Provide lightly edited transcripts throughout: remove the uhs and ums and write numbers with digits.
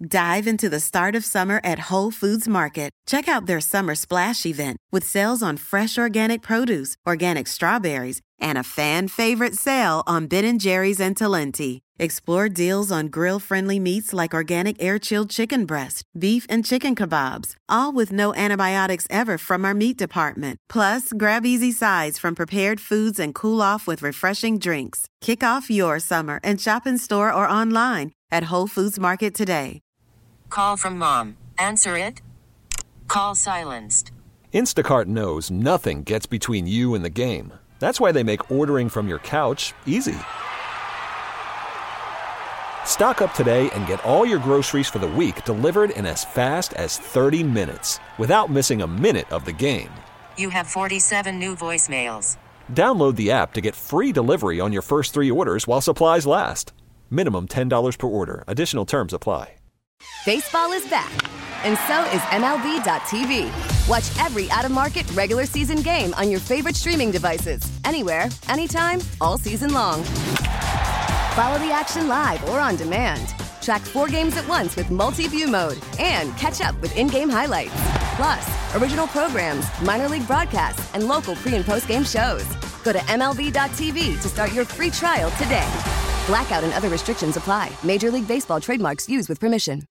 Dive into the start of summer at Whole Foods Market. Check out their Summer Splash event with sales on fresh organic produce, organic strawberries, and a fan-favorite sale on Ben & Jerry's and Talenti. Explore deals on grill-friendly meats like organic air-chilled chicken breast, beef and chicken kebabs, all with no antibiotics ever from our meat department. Plus, grab easy sides from prepared foods and cool off with refreshing drinks. Kick off your summer and shop in store or online at Whole Foods Market today. Call from mom. Answer it. Call silenced. Instacart knows nothing gets between you and the game. That's why they make ordering from your couch easy. Stock up today and get all your groceries for the week delivered in as fast as 30 minutes without missing a minute of the game. You have 47 new voicemails. Download the app to get free delivery on your first 3 orders while supplies last. Minimum $10 per order. Additional terms apply. Baseball is back, and so is MLB.tv. Watch every out-of-market regular season game on your favorite streaming devices, anywhere, anytime, all season long. Follow the action live or on demand. Track 4 games at once with multi-view mode and catch up with in-game highlights. Plus, original programs, minor league broadcasts, and local pre- and post-game shows. Go to MLB.tv to start your free trial today. Blackout and other restrictions apply. Major League Baseball trademarks used with permission.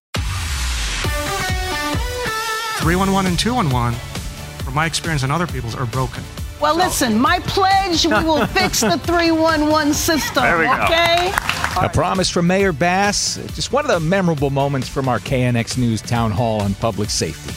311 and 211, from my experience and other people's, are broken. Well, listen, my pledge, we will fix the 311 system, There we go. okay? A promise from Mayor Bass, just one of the memorable moments from our KNX News Town Hall on public safety.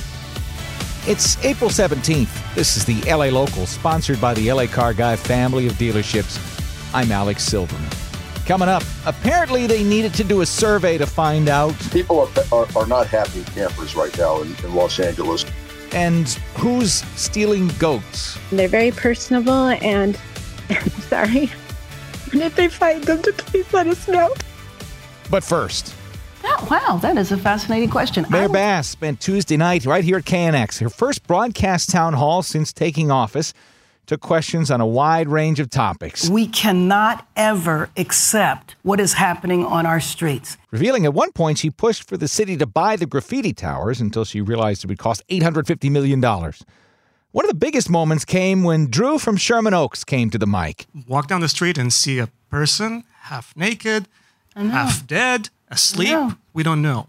It's April 17th. This is the LA Local, sponsored by the LA Car Guy family of dealerships. I'm Alex Silverman. Coming up, apparently they needed to do a survey to find out. People are not happy campers right now in Los Angeles. And who's stealing goats? They're very personable, and I'm sorry. And if they find them, to please let us know. But first, Oh, wow, that is a fascinating question. Mayor Bass spent Tuesday night right here at KNX, her first broadcast town hall since taking office, took questions on a wide range of topics. We cannot ever accept what is happening on our streets. Revealing at one point she pushed for the city to buy the graffiti towers until she realized it would cost $850 million. One of the biggest moments came when Drew from Sherman Oaks came to the mic. Walk down the street and see a person half naked, half dead, asleep. We don't know.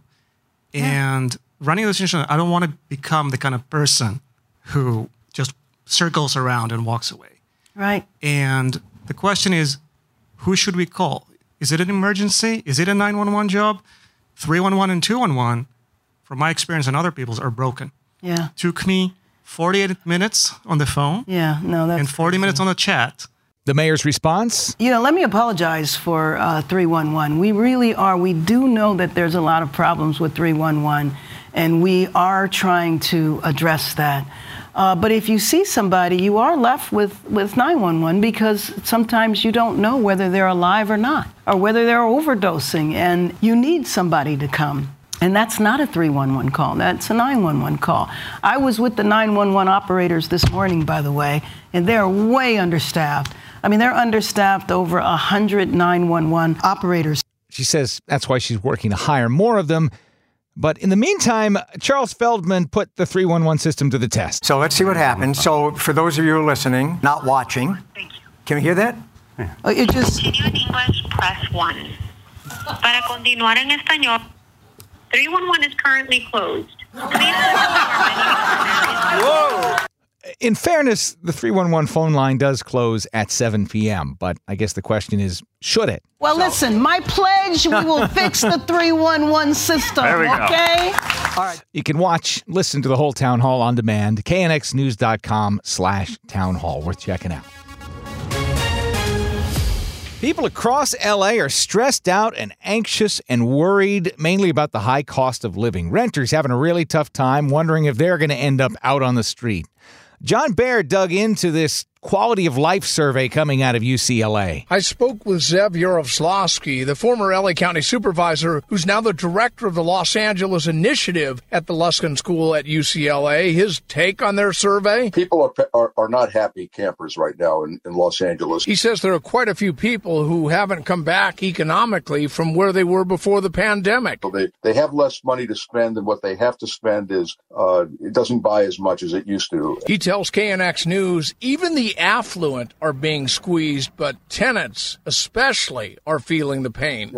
And running this initiative, I don't want to become the kind of person who just circles around and walks away. Right. And the question is, who should we call? Is it an emergency? Is it a 911 job? 311 and 211, from my experience and other people's, are broken. Yeah. Took me 48 minutes on the phone. Yeah, no, that's... And 40 minutes on the chat. The mayor's response? You know, let me apologize for 311. We do know that there's a lot of problems with 311, and we are trying to address that. But if you see somebody, you are left with 911 because sometimes you don't know whether they're alive or not, or whether they're overdosing, and you need somebody to come. And that's not a 311 call. That's a 911 call. I was with the 911 operators this morning, by the way, and they're way understaffed. I mean, they're understaffed, over 100 911 operators. She says that's why she's working to hire more of them. But in the meantime, Charles Feldman put the 311 system to the test. So let's see what happens. So for those of you who are listening, not watching, can we hear that? Yeah. It just... Continue in English, press 1. Para continuar en español, 311 is currently closed. Whoa! In fairness, the 311 phone line does close at 7 p.m., but I guess the question is, should it? Well, listen, my pledge, we will fix the 311 system, There we go. okay? All right. You can listen to the whole town hall on demand, knxnews.com/townhall. Worth checking out. People across L.A. are stressed out and anxious and worried, mainly about the high cost of living. Renters having a really tough time, wondering if they're going to end up out on the street. John Baird dug into this quality of life survey coming out of UCLA. I spoke with Zev Yarovslavsky, the former LA County supervisor, who's now the director of the Los Angeles initiative at the Luskin School at UCLA. His take on their survey? People are not happy campers right now in Los Angeles. He says there are quite a few people who haven't come back economically from where they were before the pandemic. So they have less money to spend, and what they have to spend is it doesn't buy as much as it used to. He tells KNX News even the affluent are being squeezed, but tenants especially are feeling the pain.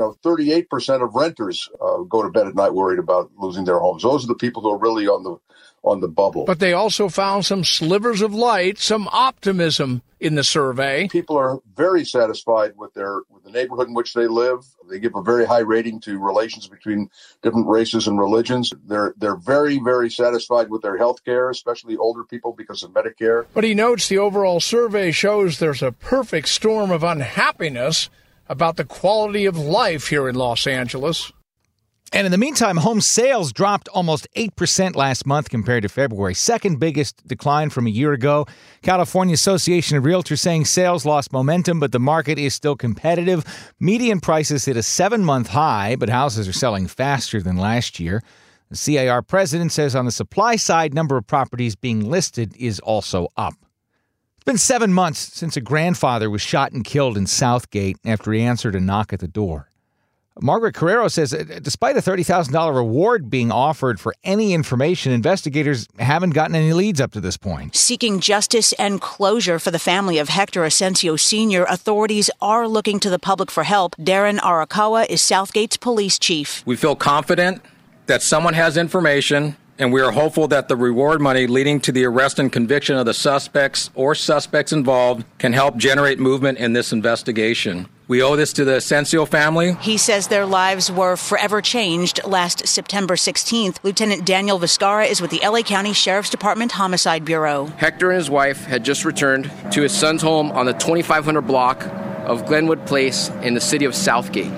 38% of renters go to bed at night worried about losing their homes. Those are the people who are really on the bubble. But they also found some slivers of light, some optimism in the survey. People are very satisfied with the neighborhood in which they live. They give a very high rating to relations between different races and religions. They're very, very satisfied with their health care, especially older people because of Medicare. But he notes the overall survey shows there's a perfect storm of unhappiness about the quality of life here in Los Angeles. And in the meantime, home sales dropped almost 8% last month compared to February. Second biggest decline from a year ago. California Association of Realtors saying sales lost momentum, but the market is still competitive. Median prices hit a 7-month high, but houses are selling faster than last year. The CAR president says on the supply side, number of properties being listed is also up. It's been 7 months since a grandfather was shot and killed in Southgate after he answered a knock at the door. Margaret Carrero says despite a $30,000 reward being offered for any information, investigators haven't gotten any leads up to this point. Seeking justice and closure for the family of Hector Asensio Sr., authorities are looking to the public for help. Darren Arakawa is Southgate's police chief. We feel confident that someone has information, and we are hopeful that the reward money leading to the arrest and conviction of the suspects or suspects involved can help generate movement in this investigation. We owe this to the Asensio family. He says their lives were forever changed last September 16th. Lieutenant Daniel Viscara is with the LA County Sheriff's Department Homicide Bureau. Hector and his wife had just returned to his son's home on the 2500 block of Glenwood Place in the city of Southgate.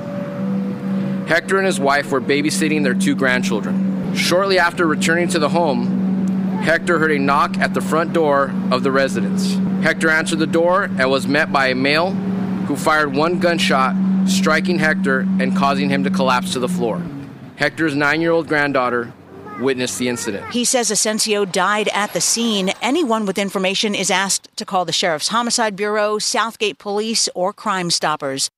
Hector and his wife were babysitting their 2 grandchildren. Shortly after returning to the home, Hector heard a knock at the front door of the residence. Hector answered the door and was met by a male who fired 1 gunshot, striking Hector and causing him to collapse to the floor. Hector's 9-year-old granddaughter witnessed the incident. He says Asensio died at the scene. Anyone with information is asked to call the Sheriff's Homicide Bureau, Southgate Police, or Crime Stoppers.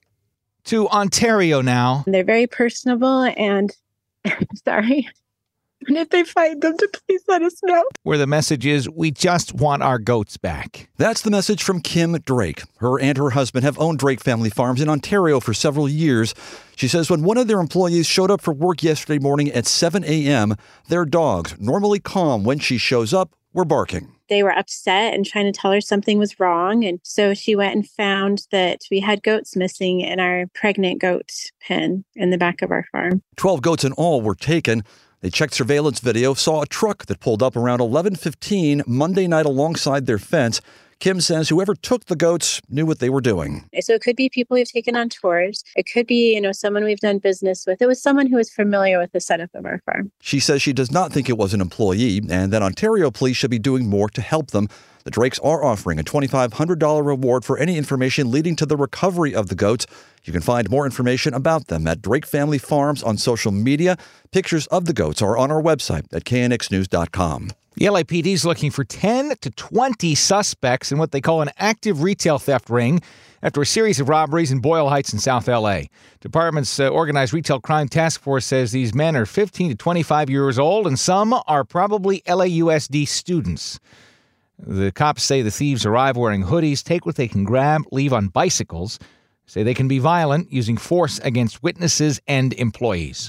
To Ontario now. They're very personable and, sorry, and if they find them, to please let us know. Where the message is, we just want our goats back. That's the message from Kim Drake. Her and her husband have owned Drake Family Farms in Ontario for several years. She says when one of their employees showed up for work yesterday morning at 7 a.m., their dogs, normally calm when she shows up, were barking. They were upset and trying to tell her something was wrong. And so she went and found that we had goats missing in our pregnant goat pen in the back of our farm. 12 goats in all were taken. They checked surveillance video, saw a truck that pulled up around 11:15 Monday night alongside their fence. Kim says whoever took the goats knew what they were doing. So it could be people we've taken on tours. It could be, someone we've done business with. It was someone who was familiar with the setup of our farm. She says she does not think it was an employee and that Ontario police should be doing more to help them. The Drakes are offering a $2,500 reward for any information leading to the recovery of the goats. You can find more information about them at Drake Family Farms on social media. Pictures of the goats are on our website at knxnews.com. The LAPD is looking for 10 to 20 suspects in what they call an active retail theft ring after a series of robberies in Boyle Heights in South L.A. Department's Organized Retail Crime Task Force says these men are 15 to 25 years old, and some are probably LAUSD students. The cops say the thieves arrive wearing hoodies, take what they can grab, leave on bicycles. Say they can be violent, using force against witnesses and employees.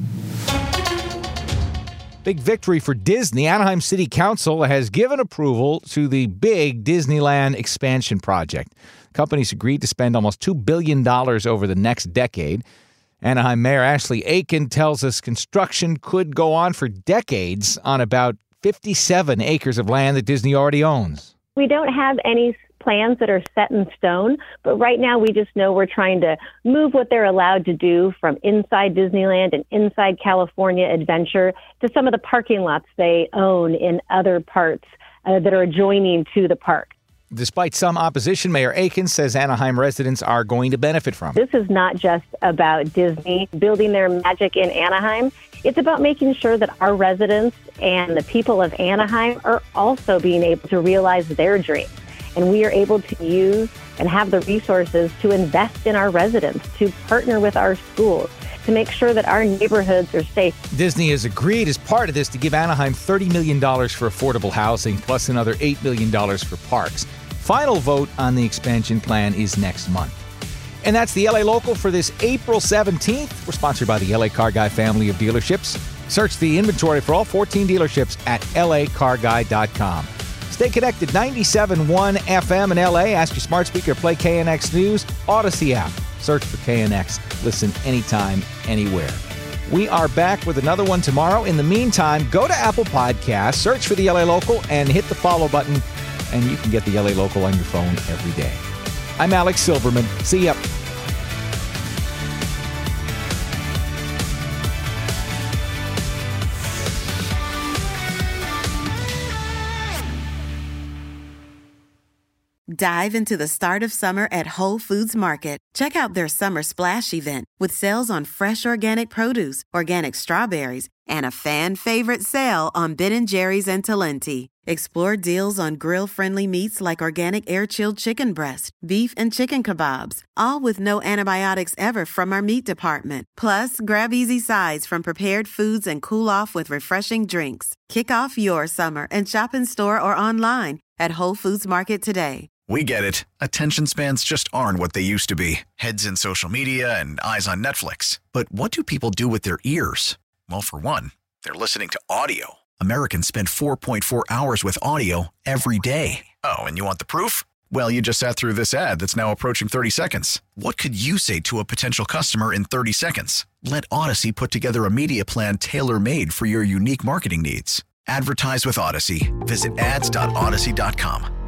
Big victory for Disney. Anaheim City Council has given approval to the big Disneyland expansion project. Companies agreed to spend almost $2 billion over the next decade. Anaheim Mayor Ashley Aiken tells us construction could go on for decades on about 57 acres of land that Disney already owns. We don't have any plans that are set in stone, but right now we just know we're trying to move what they're allowed to do from inside Disneyland and inside California Adventure to some of the parking lots they own in other parts that are adjoining to the park. Despite some opposition, Mayor Akins says Anaheim residents are going to benefit from it. This is not just about Disney building their magic in Anaheim. It's about making sure that our residents and the people of Anaheim are also being able to realize their dreams. And we are able to use and have the resources to invest in our residents, to partner with our schools, to make sure that our neighborhoods are safe. Disney has agreed as part of this to give Anaheim $30 million for affordable housing, plus another $8 million for parks. Final vote on the expansion plan is next month. And that's the LA Local for this April 17th. We're sponsored by the LA Car Guy family of dealerships. Search the inventory for all 14 dealerships at lacarguy.com. Stay connected, 97.1 FM in LA. Ask your smart speaker to play KNX News. Odyssey app. Search for KNX. Listen anytime, anywhere. We are back with another one tomorrow. In the meantime, go to Apple Podcasts, search for the LA Local, and hit the follow button, and you can get the LA Local on your phone every day. I'm Alex Silverman. See ya. Dive into the start of summer at Whole Foods Market. Check out their Summer Splash event with sales on fresh organic produce, organic strawberries, and a fan-favorite sale on Ben & Jerry's and Talenti. Explore deals on grill-friendly meats like organic air-chilled chicken breast, beef and chicken kebabs, all with no antibiotics ever from our meat department. Plus, grab easy sides from prepared foods and cool off with refreshing drinks. Kick off your summer and shop in store or online at Whole Foods Market today. We get it. Attention spans just aren't what they used to be. Heads in social media and eyes on Netflix. But what do people do with their ears? Well, for one, they're listening to audio. Americans spend 4.4 hours with audio every day. Oh, and you want the proof? Well, you just sat through this ad that's now approaching 30 seconds. What could you say to a potential customer in 30 seconds? Let Odyssey put together a media plan tailor-made for your unique marketing needs. Advertise with Odyssey. Visit ads.odyssey.com.